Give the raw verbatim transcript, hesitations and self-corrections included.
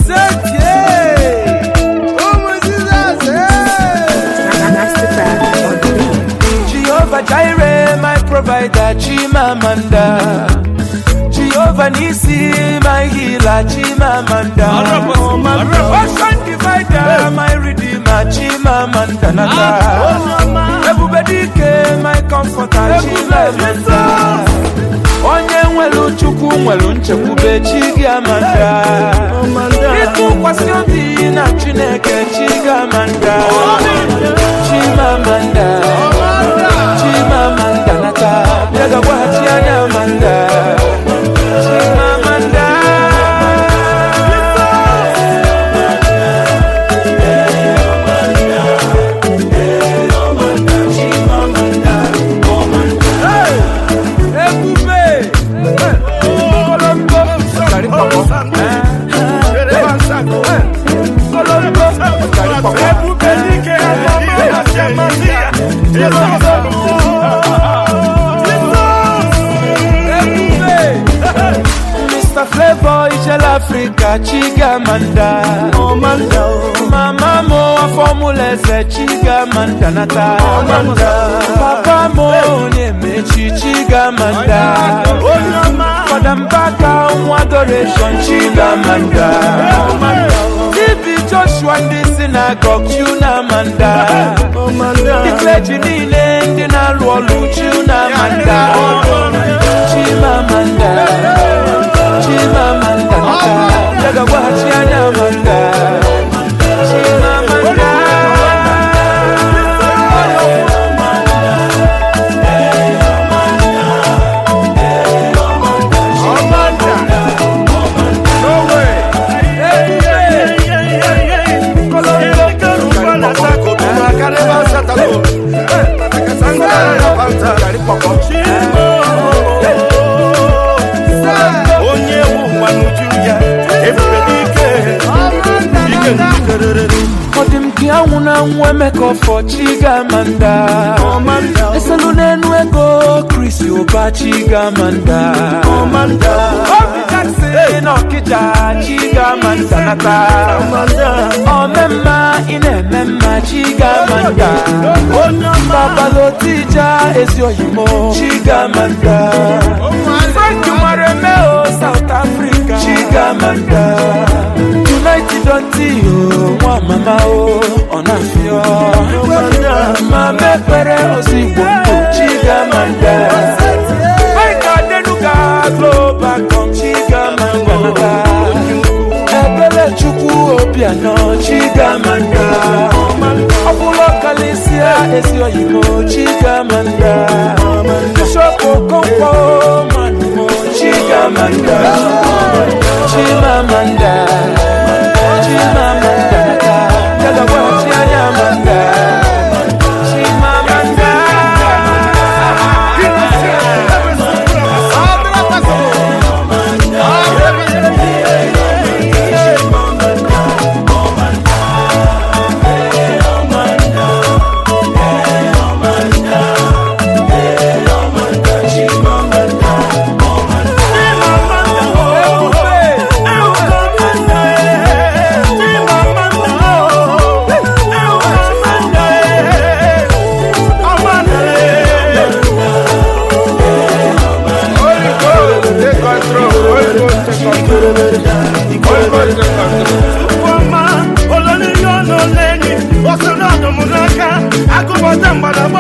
Jehovah Jireh, my provider, Chimamanda. Jehovah Nisi, my healer, Chimamanda. Ocean divider, my redeemer, Chimamanda. Everybody came, my comforter, Chimamanda. Onye nwelu chukwu nwelu nchekwube Chigamanda. Itu kwasi obi na Chineke Chigamanda. Chimamanda, Chimamanda nata, biaga wachi anyamanda. Chimamanda, Chimamanda, hey, Ebube, Kolombo, Kari Papa, Kolombo, Kari Papa, Ebube nike Mister Flavor, Ichel Africa, Chigamanda. Oh Manda, Mama mo formula se Chigamanda nata. Oh Manda, Papa mo nemechi Chigamanda. Oh Mama, Madam Baka adoration Chigamanda. Oh Manda, T V Joshua the synagogue Chunamanda. Oh Manda, the clergy kneeling in a roll Chunamanda. Chimamanda, Chimamanda, Yaga wachi anyamanda. Chimamanda, no way. Kodimkiauna mwemeko for Chigamanda. Esalune nwego Chris Yoba Chigamanda. Obi Jackson okija Chigamanda nata. Omemma inememma Chigamanda. Baba Lotija Ezioyimo Chigamanda. Frank Maremeo South Africa Chigamanda. United Ontio, wa mama o, onafio. Mame pere osibo, Chigamanda. Maika denuga global com Chigamanda. Ebele chuku obiano Chigamanda. Opulo kalisia Ezioyimo Chigamanda. Shoko kompo manumo Chigamanda. Chimamanda, Chimamanda, Yaga wachi anyamanda. Chimamanda, Superman, Olani Yono Leni, Osunano Munaka, Akubata Mbadaba.